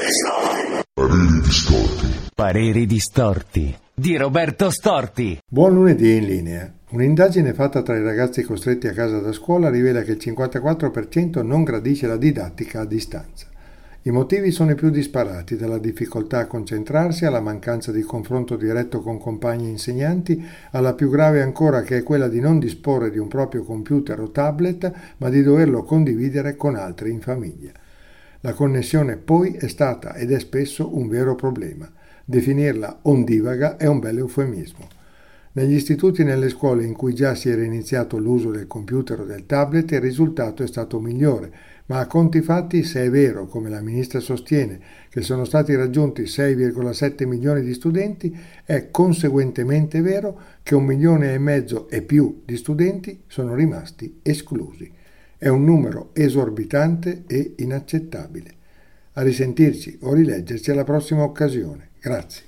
Pareri distorti. Pareri distorti di Roberto Storti. Buon lunedì in linea. Un'indagine fatta tra i ragazzi costretti a casa da scuola rivela che il 54% non gradisce la didattica a distanza. I motivi sono i più disparati, dalla difficoltà a concentrarsi alla mancanza di confronto diretto con compagni e insegnanti, alla più grave ancora, che è quella di non disporre di un proprio computer o tablet, ma di doverlo condividere con altri in famiglia. La connessione poi è stata ed è spesso un vero problema. Definirla ondivaga è un bel eufemismo. Negli istituti e nelle scuole in cui già si era iniziato l'uso del computer o del tablet, il risultato è stato migliore, ma a conti fatti, se è vero, come la ministra sostiene, che sono stati raggiunti 6,7 milioni di studenti, è conseguentemente vero che 1,5 milioni e più di studenti sono rimasti esclusi. È un numero esorbitante e inaccettabile. A risentirci o rileggerci alla prossima occasione. Grazie.